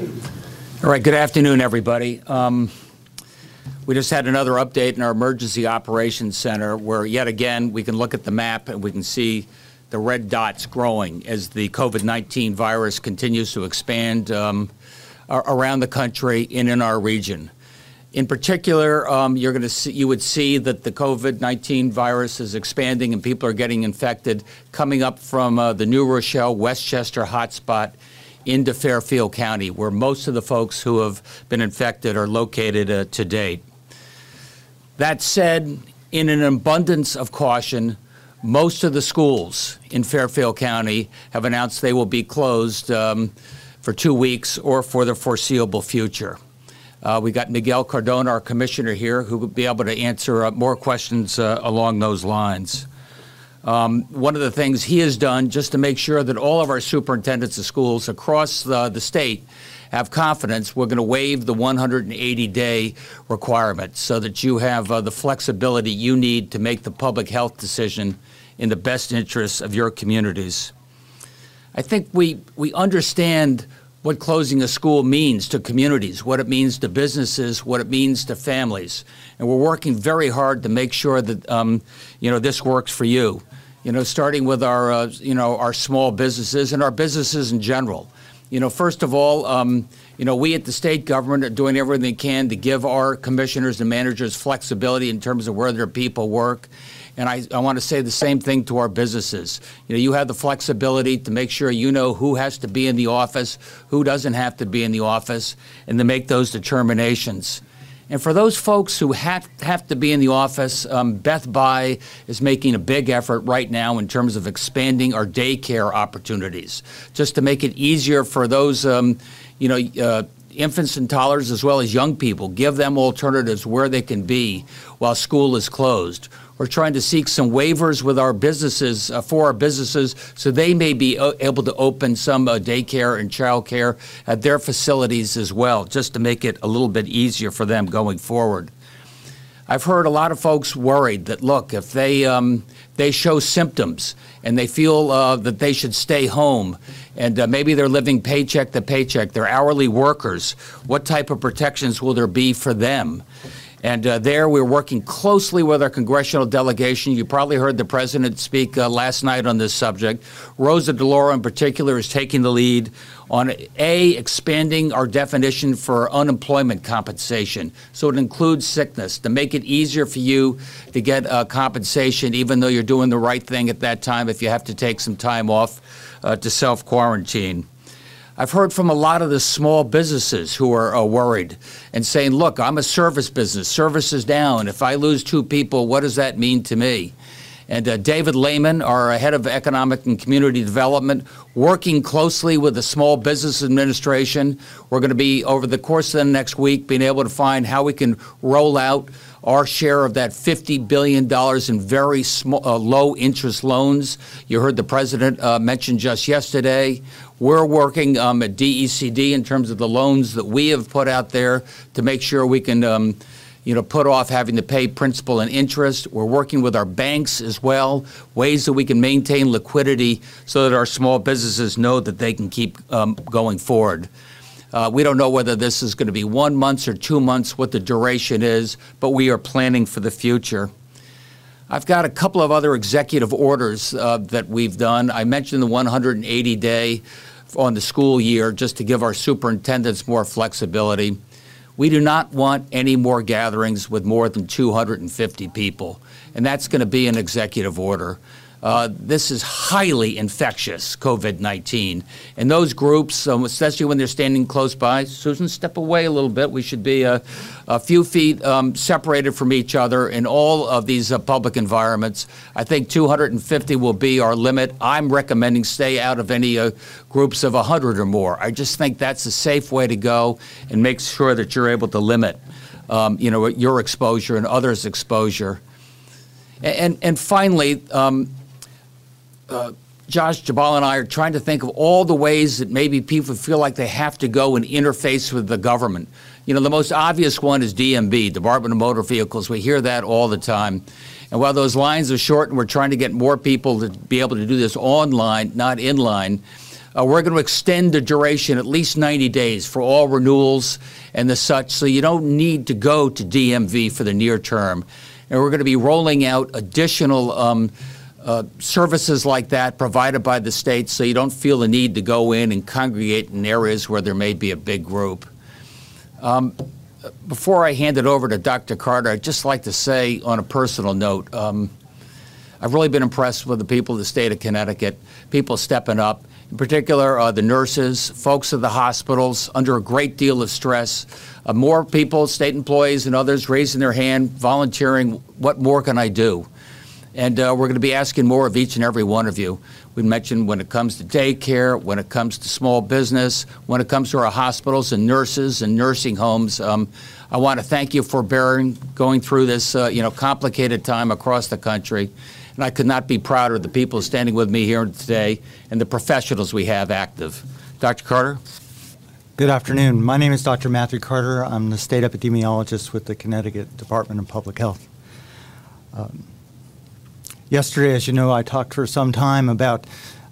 All right, good afternoon, everybody. We just had another update in our Emergency Operations Center where, yet again, we can look at the map and we can see the red dots growing as the COVID-19 virus continues to expand around the country and in our region. In particular, you would see that the COVID-19 virus is expanding and people are getting infected coming up from the New Rochelle, Westchester hotspot into Fairfield County, where most of the folks who have been infected are located to date. That said, in an abundance of caution, most of the schools in Fairfield County have announced they will be closed for 2 weeks or for the foreseeable future. We got Miguel Cardona, our commissioner here, who will be able to answer more questions along those lines. One of the things he has done just to make sure that all of our superintendents of schools across the state have confidence, we're going to waive the 180-day requirement so that you have the flexibility you need to make the public health decision in the best interests of your communities. I think we understand what closing a school means to communities, what it means to businesses, what it means to families. And we're working very hard to make sure that this works for you. Starting with our small businesses and our businesses in general. First of all, we at the state government are doing everything we can to give our commissioners and managers flexibility in terms of where their people work. And I want to say the same thing to our businesses. You have the flexibility to make sure you know who has to be in the office, who doesn't have to be in the office, and to make those determinations. And for those folks who have to be in the office, Beth Buy is making a big effort right now in terms of expanding our daycare opportunities, just to make it easier for those, infants and toddlers as well as young people, give them alternatives where they can be while school is closed. We're trying to seek some waivers with our businesses, for our businesses, so they may be able to open some daycare and childcare at their facilities as well, just to make it a little bit easier for them going forward. I've heard a lot of folks worried that, look, if they show symptoms and they feel that they should stay home, and maybe they're living paycheck to paycheck, they're hourly workers, what type of protections will there be for them? And there we're working closely with our congressional delegation. You probably heard the president speak last night on this subject. Rosa DeLauro in particular is taking the lead on expanding our definition for unemployment compensation. So it includes sickness to make it easier for you to get compensation even though you're doing the right thing at that time if you have to take some time off to self-quarantine. I've heard from a lot of the small businesses who are worried and saying, look, I'm a service business. Service is down. If I lose 2 people, what does that mean to me? And David Lehman, our head of economic and community development, working closely with the Small Business Administration. We're going to be, over the course of the next week, being able to find how we can roll out our share of that $50 billion in very small, low-interest loans. You heard the president mention just yesterday. We're working at DECD in terms of the loans that we have put out there to make sure we can put off having to pay principal and interest. We're working with our banks as well, ways that we can maintain liquidity so that our small businesses know that they can keep going forward. We don't know whether this is going to be 1 month or 2 months, what the duration is, but we are planning for the future. I've got a couple of other executive orders that we've done. I mentioned the 180-day on the school year just to give our superintendents more flexibility. We do not want any more gatherings with more than 250 people, and that's going to be an executive order. This is highly infectious, COVID-19. And those groups, especially when they're standing close by, Susan, step away a little bit. We should be a few feet separated from each other in all of these public environments. I think 250 will be our limit. I'm recommending stay out of any groups of 100 or more. I just think that's a safe way to go and make sure that you're able to limit, your exposure and others' exposure. And finally, Josh Jabal and I are trying to think of all the ways that maybe people feel like they have to go and interface with the government. The most obvious one is DMV, Department of Motor Vehicles. We hear that all the time. And while those lines are short and we're trying to get more people to be able to do this online, not inline, We're going to extend the duration at least 90 days for all renewals and the such, so you don't need to go to DMV for the near term. And we're going to be rolling out additional services like that provided by the state, so you don't feel the need to go in and congregate in areas where there may be a big group. Before I hand it over to Dr. Carter, I'd just like to say on a personal note, I've really been impressed with the people of the state of Connecticut, people stepping up, in particular the nurses, folks at the hospitals under a great deal of stress, more people, state employees and others raising their hand, volunteering, what more can I do? And we're going to be asking more of each and every one of you. We mentioned when it comes to daycare, when it comes to small business, when it comes to our hospitals and nurses and nursing homes. I want to thank you for going through this complicated time across the country. And I could not be prouder of the people standing with me here today and the professionals we have active. Dr. Carter? Good afternoon. My name is Dr. Matthew Carter. I'm the state epidemiologist with the Connecticut Department of Public Health. Yesterday, as you know, I talked for some time about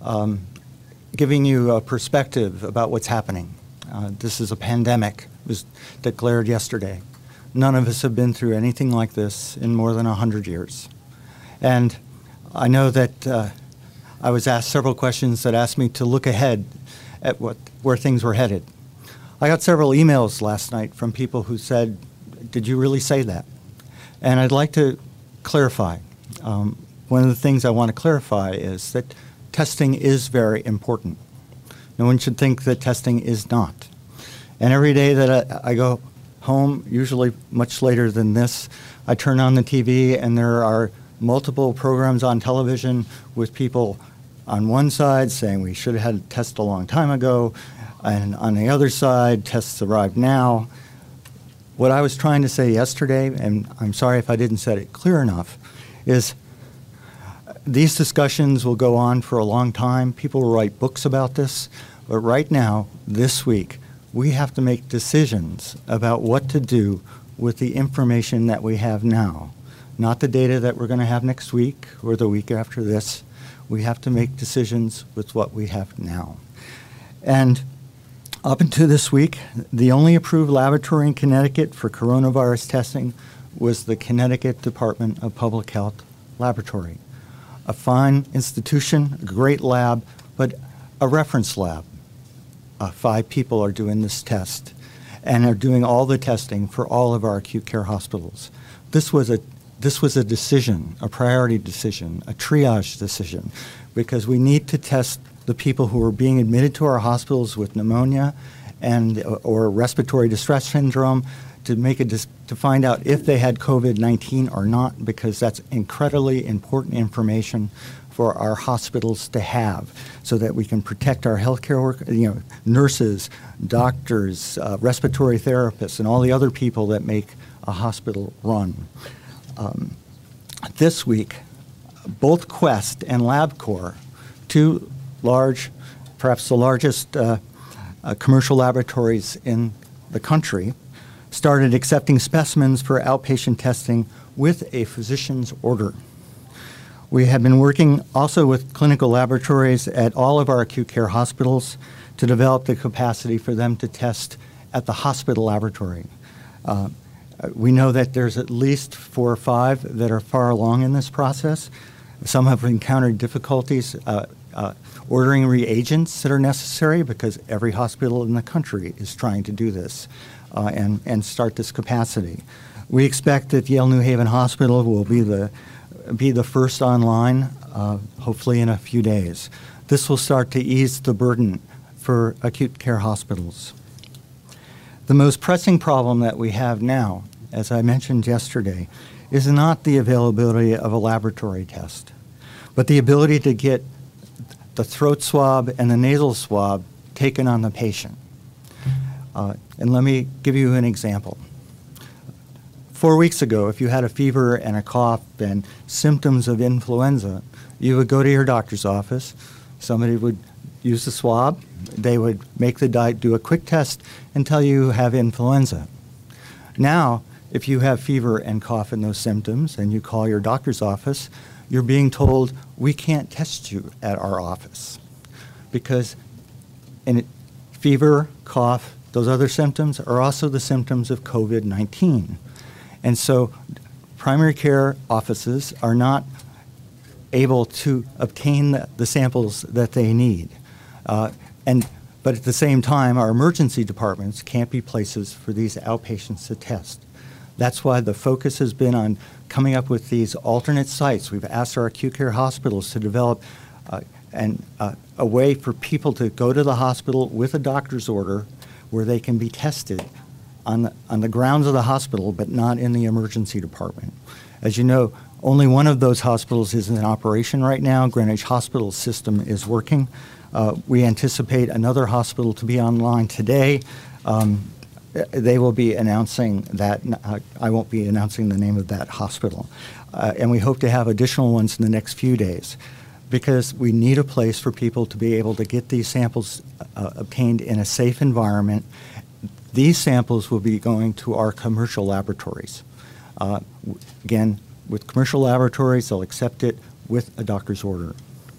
giving you a perspective about what's happening. This is a pandemic. It was declared yesterday. None of us have been through anything like this in more than 100 years. And I know that I was asked several questions that asked me to look ahead at where things were headed. I got several emails last night from people who said, "Did you really say that?" And I'd like to clarify. One of the things I want to clarify is that testing is very important. No one should think that testing is not. And every day that I go home, usually much later than this, I turn on the TV and there are multiple programs on television with people on one side saying we should have had a test a long time ago, and on the other side, tests arrived now. What I was trying to say yesterday, and I'm sorry if I didn't say it clear enough, is these discussions will go on for a long time. People will write books about this. But right now, this week, we have to make decisions about what to do with the information that we have now. Not the data that we're going to have next week or the week after this. We have to make decisions with what we have now. And up until this week, the only approved laboratory in Connecticut for coronavirus testing was the Connecticut Department of Public Health Laboratory. A fine institution, a great lab, but a reference lab. 5 people are doing this test and are doing all the testing for all of our acute care hospitals. This was a decision, a priority decision, a triage decision, because we need to test the people who are being admitted to our hospitals with pneumonia or respiratory distress syndrome to find out if they had COVID-19 or not, because that's incredibly important information for our hospitals to have, so that we can protect our healthcare workers, nurses, doctors, respiratory therapists, and all the other people that make a hospital run. This week, both Quest and LabCorp, 2 large, perhaps the largest commercial laboratories in the country, started accepting specimens for outpatient testing with a physician's order. We have been working also with clinical laboratories at all of our acute care hospitals to develop the capacity for them to test at the hospital laboratory. We know that there's at least 4 or 5 that are far along in this process. Some have encountered difficulties ordering reagents that are necessary, because every hospital in the country is trying to do this and start this capacity. We expect that Yale New Haven Hospital will be the first online, hopefully in a few days. This will start to ease the burden for acute care hospitals. The most pressing problem that we have now, as I mentioned yesterday, is not the availability of a laboratory test, but the ability to get the throat swab and the nasal swab taken on the patient. And let me give you an example. 4 weeks ago, if you had a fever and a cough and symptoms of influenza, you would go to your doctor's office, somebody would use the swab, they would do a quick test and tell you have influenza. Now, if you have fever and cough and those symptoms and you call your doctor's office, you're being told, we can't test you at our office, because fever, cough, those other symptoms are also the symptoms of COVID-19. And so primary care offices are not able to obtain the samples that they need. But at the same time, our emergency departments can't be places for these outpatients to test. That's why the focus has been on coming up with these alternate sites. We've asked our acute care hospitals to develop a way for people to go to the hospital with a doctor's order where they can be tested on the grounds of the hospital, but not in the emergency department. As you know, only one of those hospitals is in operation right now. Greenwich Hospital system is working. We anticipate another hospital to be online today. They will be announcing that. I won't be announcing the name of that hospital. And we hope to have additional ones in the next few days, because we need a place for people to be able to get these samples obtained in a safe environment. These samples will be going to our commercial laboratories. Again, with commercial laboratories, they'll accept it with a doctor's order.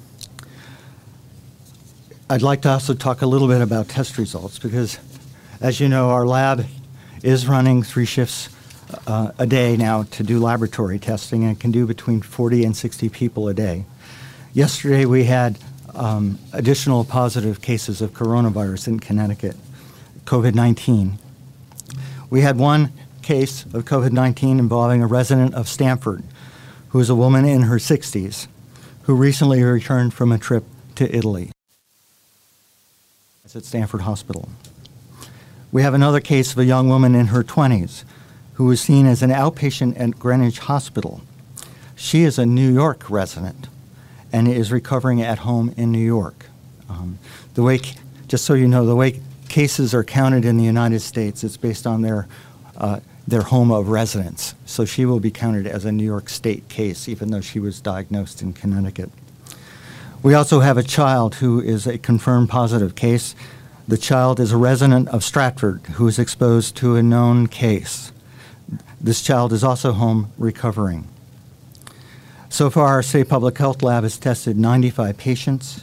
I'd like to also talk a little bit about test results, because as you know, our lab is running 3 shifts a day now to do laboratory testing, and can do between 40 and 60 people a day. Yesterday we had additional positive cases of coronavirus in Connecticut, COVID-19. We had one case of COVID-19 involving a resident of Stamford, who is a woman in her 60s, who recently returned from a trip to Italy. It's at Stamford Hospital. We have another case of a young woman in her 20s who was seen as an outpatient at Greenwich Hospital. She is a New York resident and is recovering at home in New York. Just so you know, the way cases are counted in the United States, it's based on their home of residence. So she will be counted as a New York State case, even though she was diagnosed in Connecticut. We also have a child who is a confirmed positive case. The child is a resident of Stratford who is exposed to a known case. This child is also home recovering. So far, our state public health lab has tested 95 patients.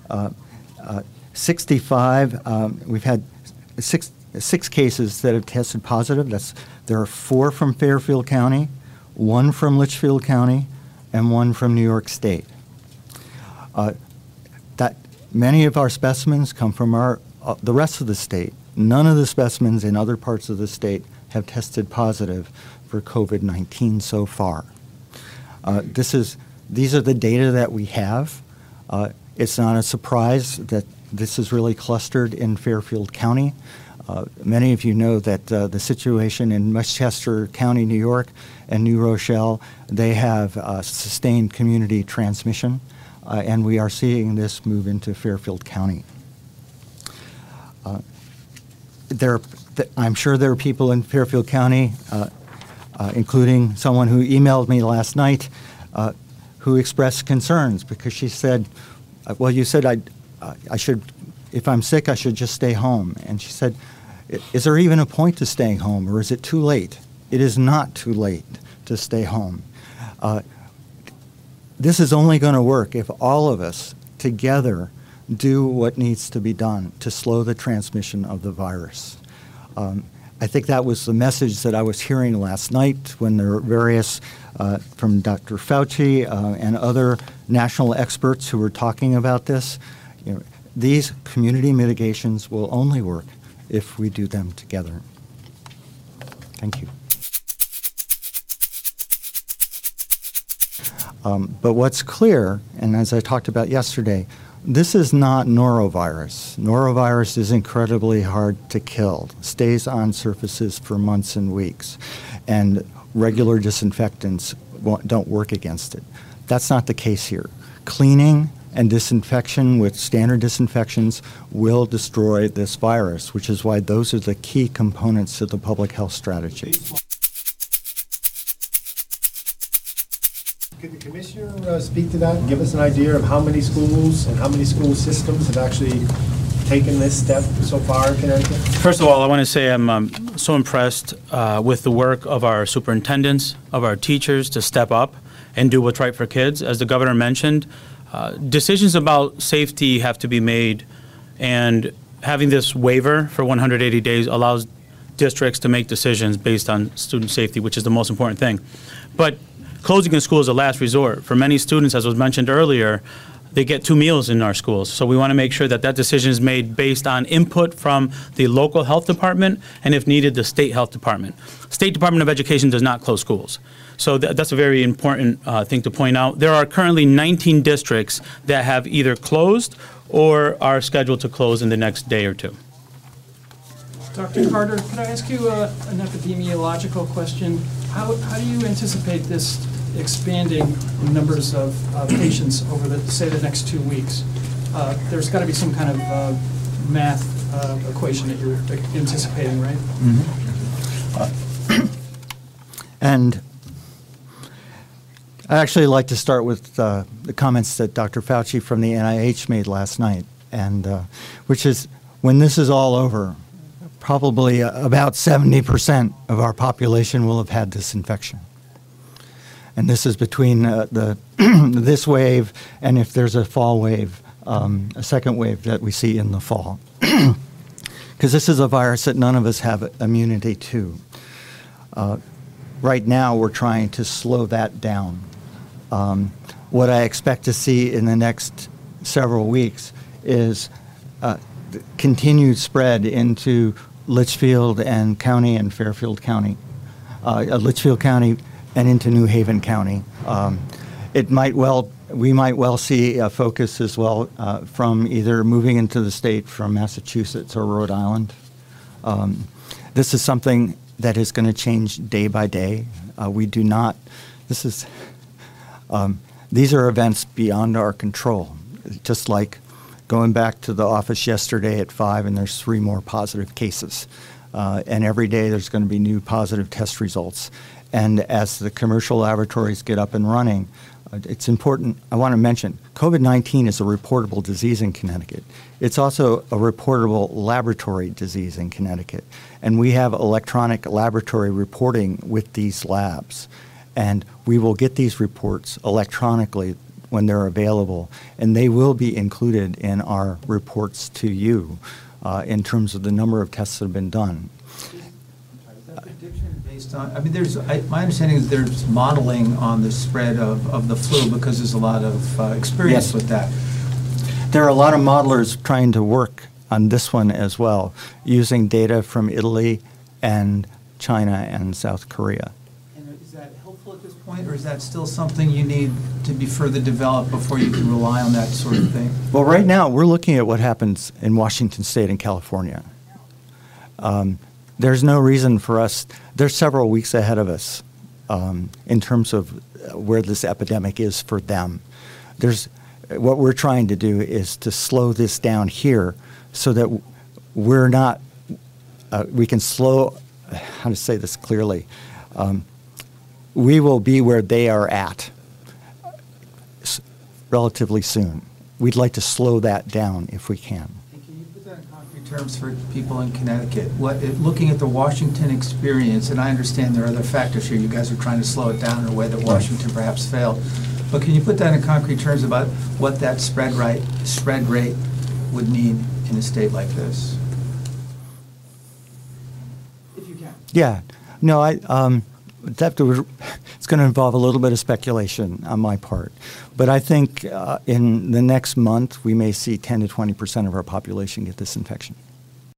65, we've had six cases that have tested positive. There are 4 from Fairfield County, 1 from Litchfield County, and 1 from New York State. That many of our specimens come from the rest of the state. None of the specimens in other parts of the state have tested positive for COVID-19 so far. These are the data that we have. It's not a surprise that this is really clustered in Fairfield County. Many of you know that the situation in Westchester County, New York, and New Rochelle, they have sustained community transmission, and we are seeing this move into Fairfield County. I'm sure there are people in Fairfield County, including someone who emailed me last night, who expressed concerns because she said, well, you said I should, if I'm sick, I should just stay home. And she said, is there even a point to staying home, or is it too late? It is not too late to stay home. This is only going to work if all of us together do what needs to be done to slow the transmission of the virus. I think that was the message that I was hearing last night when there were various, from Dr. Fauci and other national experts who were talking about this. You know, these community mitigations will only work if we do them together. Thank you. But what's clear, and as I talked about yesterday, this is not norovirus. Norovirus is incredibly hard to kill, stays on surfaces for months and weeks, and regular disinfectants don't work against it. That's not the case here. Cleaning and disinfection with standard disinfections will destroy this virus, which is why those are the key components of the public health strategy. Could the commissioner speak to that and give us an idea of how many schools and how many school systems have actually taken this step so far in Connecticut? First of all, I want to say I'm so impressed with the work of our superintendents, of our teachers to step up and do what's right for kids. As the governor mentioned, decisions about safety have to be made, and having this waiver for 180 days allows districts to make decisions based on student safety, which is the most important thing. But closing a school is a last resort. For many students, as was mentioned earlier, they get 2 meals in our schools. So we want to make sure that that decision is made based on input from the local health department and, if needed, the state health department. State Department of Education does not close schools. So that's a very important thing to point out. There are currently 19 districts that have either closed or are scheduled to close in the next day or two. Dr. Carter, could I ask you an epidemiological question? How do you anticipate this expanding numbers of patients over, say, the next 2 weeks? There's got to be some kind of math equation that you're anticipating, right? Mm-hmm. And I'd actually like to start with the comments that Dr. Fauci from the NIH made last night, and which is, when this is all over, probably about 70% of our population will have had this infection. And this is between this wave and, if there's a fall wave, a second wave that we see in the fall. Because this is a virus that none of us have immunity to. Right now, we're trying to slow that down. What I expect to see in the next several weeks is continued spread into Litchfield and County and Fairfield County, Litchfield County and into New Haven County. We might well see a focus as well from either moving into the state from Massachusetts or Rhode Island. This is something that is going to change day by day. These are events beyond our control. Just like going back to the office yesterday at 5 and there's 3 more positive cases. And every day there's going to be new positive test results. And as the commercial laboratories get up and running, it's important, I want to mention, COVID-19 is a reportable disease in Connecticut. It's also a reportable laboratory disease in Connecticut. And we have electronic laboratory reporting with these labs. And we will get these reports electronically when they're available, and they will be included in our reports to you in terms of the number of tests that have been done. Is that prediction based on, my understanding is there's modeling on the spread of the flu because there's a lot of experience Yes. with that. There are a lot of modelers trying to work on this one as well, using data from Italy and China and South Korea. Is that helpful at this point, or is that still something you need to be further developed before you can rely on that sort of thing? Well, right now, we're looking at what happens in Washington State and California. There's no reason for us, there's several weeks ahead of us in terms of where this epidemic is for them. What we're trying to do is to slow this down here so that we can slow, how to say this clearly, we will be where they are at relatively soon. We'd like to slow that down if we can. And can you put that in concrete terms for people in Connecticut? Looking at the Washington experience, and I understand there are other factors here, you guys are trying to slow it down in a way that Washington perhaps failed, but can you put that in concrete terms about what that spread rate would mean in a state like this? If you can. Yeah. No, it's going to involve a little bit of speculation on my part. But I think in the next month, we may see 10 to 20% of our population get this infection.